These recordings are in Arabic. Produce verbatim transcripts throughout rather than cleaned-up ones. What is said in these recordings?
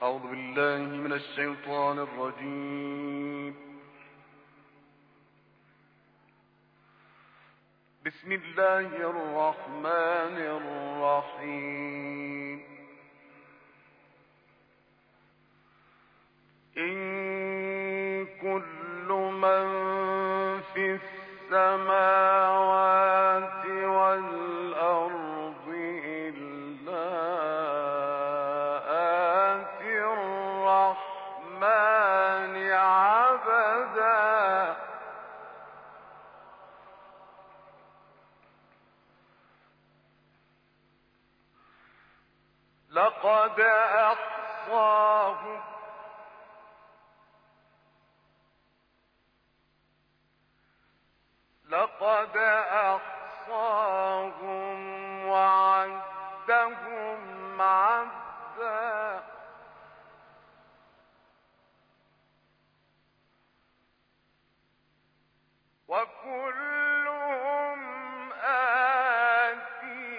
أعوذ بالله من الشيطان الرجيم. بسم الله الرحمن الرحيم. إن كل من في السماوات والأرض إلا آتي الرحمن عبدا. لقد أحصاهم لقد أحصاهم وعدهم عدا. وكلهم آتي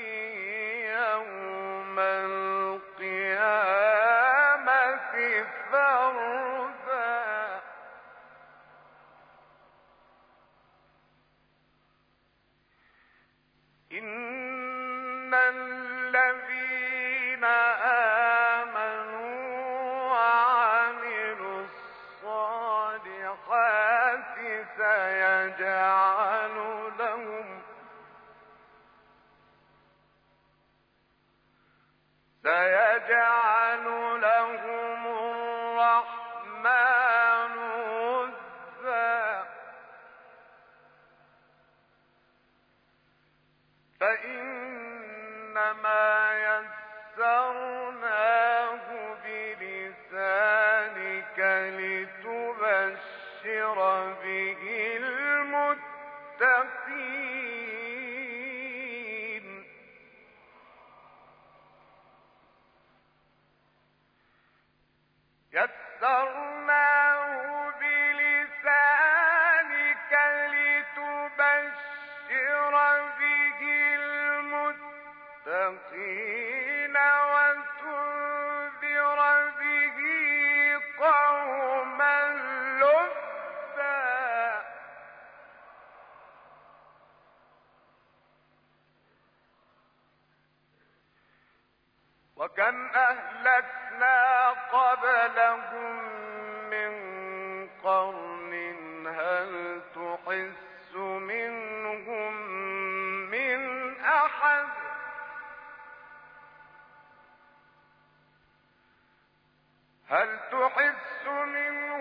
يوم القيامة فردا. إن الذين آمنوا وعملوا الصالحات سيجعل لهم سيجعل لهم الرحمن ودا. فإنما يسرناه بلسانك لتبشر به المتقين. يسرناه بلسانك لتبشر به المتقين وتنذر به قوما لدا. وكم أهلكنا قبلهم من قرن هل تحس منهم من أحد هل تحس منهم